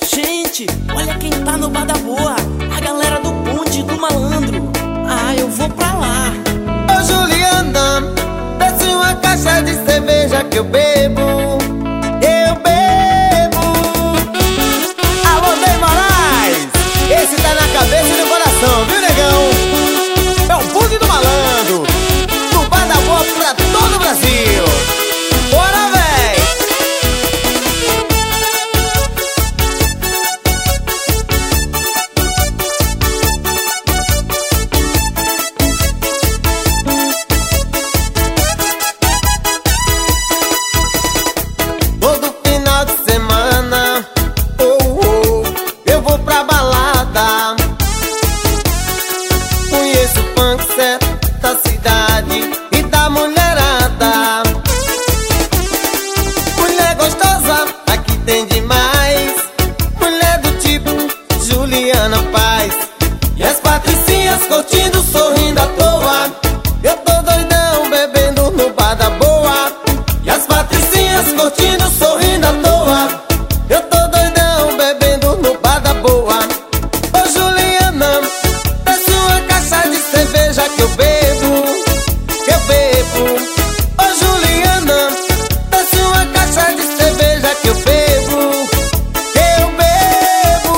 Gente, olha quem tá no bar da boa. A galera do bonde do malandro. Ah, eu vou pra lá. Ô Juliana, desce uma caixa de cerveja que eu bebo. Eu bebo. Alô, Ney Moraes, esse tá na cabeça e no coração, viu, negão? É o bonde do malandro, do bar da boa pra todo o Brasil. Bora, véi! Todo final de semana, eu vou pra balada. Conheço o funk certo da cidade e da mulherada. Mulher gostosa, aqui tem demais. Mulher do tipo Juliana Paz. E as patricinhas curtindo, sorrindo à toa. Eu tô doidão, bebendo no bar da boa. E as patricinhas curtindo, sorrindo à toa. Eu tô doidão, bebendo no bar da boa. Ô Juliana, desce uma caixa de cerveja que eu bebo. Que eu bebo. Ô Juliana, desce uma caixa de cerveja que eu bebo. Que eu bebo.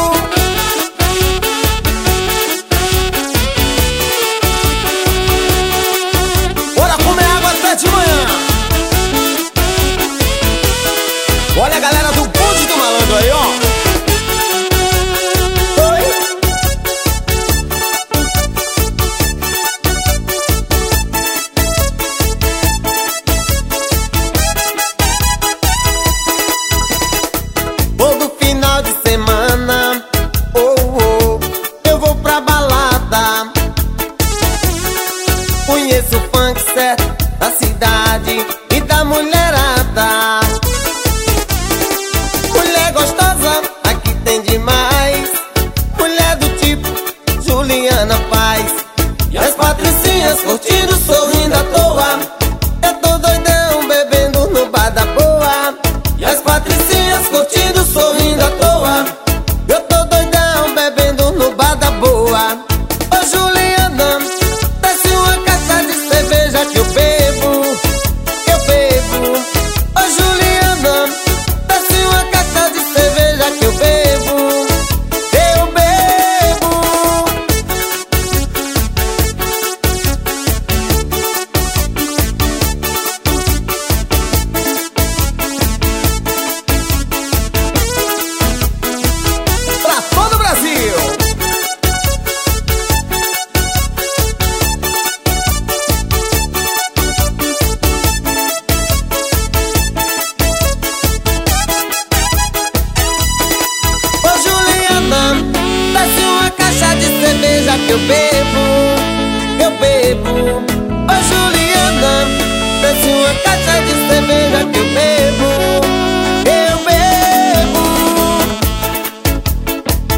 Bora comer água até de manhã. Olha a galera do bonde do malandro aí, ó. Oi. Todo final de semana, eu vou pra balada. Conheço o funk certo da cidade e da mulherada. Mulher gostosa, aqui tem demais. Mulher do tipo Juliana Paz. E as patricinhas curtindo, sorrindo à toa. Eu tô doidão, bebendo no bar da boa. E as patricinhas curtindo, sorrindo à toa. Eu tô doidão, bebendo no bar da boa. Ô Juliana, desce uma caixa de cerveja que eu bebo. Que eu bebo. Ô Juliana, desce uma caixa de cerveja que eu bebo. Eu bebo. Pra todo o Brasil. Ô Juliana, desce uma caixa de cerveja que eu bebo. Eu bebo. Ô Juliana, desce uma caixa de